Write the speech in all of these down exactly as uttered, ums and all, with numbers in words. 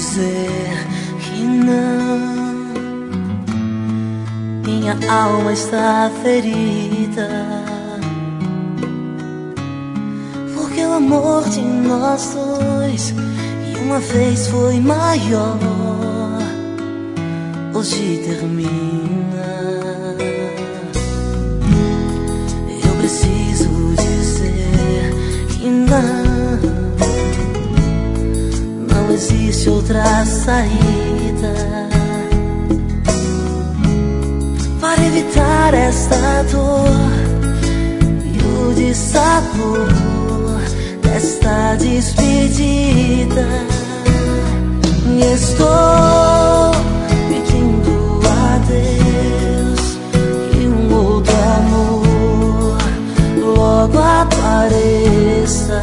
dizer que não. Minha alma está ferida, porque o amor de nós dois e uma vez foi maior, hoje termina. Eu preciso dizer que não, não existe outra saída para evitar esta dor e o dissabor desta despedida. E estou pedindo a Deus que um outro amor logo apareça.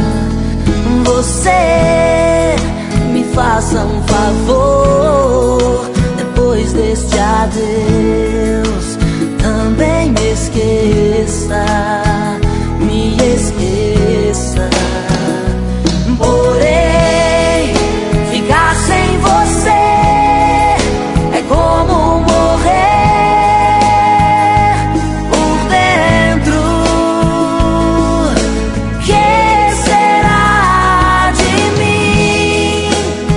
Você me faça um favor, depois deste adeus também me esqueça, me esqueça. Porém, ficar sem você é como morrer por dentro. Que será de mim?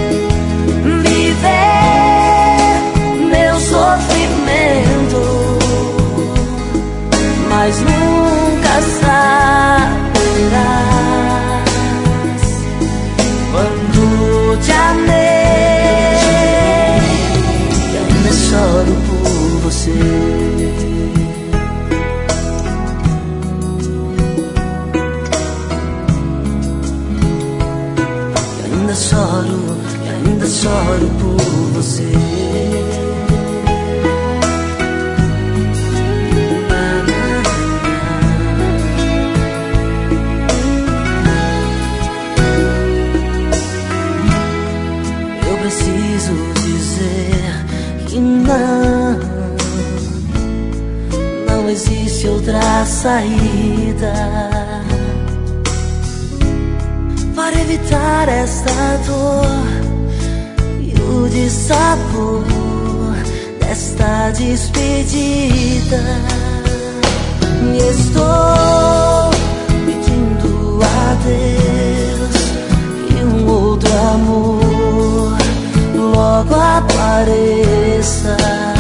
Viver meu sofrimento, mas nunca saberás quando te amei. E ainda choro por você. E ainda choro, e ainda choro por você. Preciso dizer que não, não existe outra saída para evitar esta dor e o dissabor desta despedida. E estou pedindo a Deus que um outro amor logo apareça.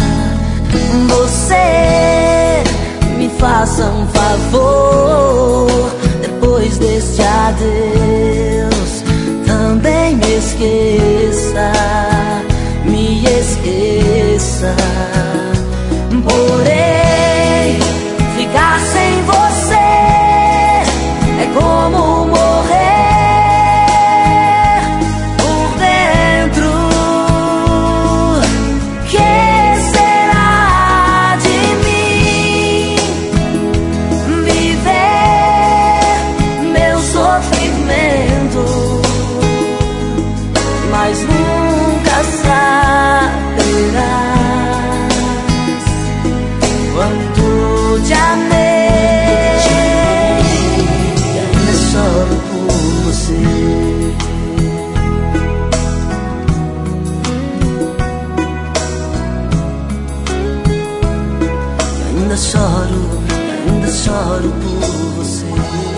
Você me faça um favor, depois deste adeus também me esqueça, me esqueça. Porém, ficar sem você é como morrer por dentro. Mas nunca saberás quanto te amei. E ainda choro por você. E ainda choro, e ainda choro por você.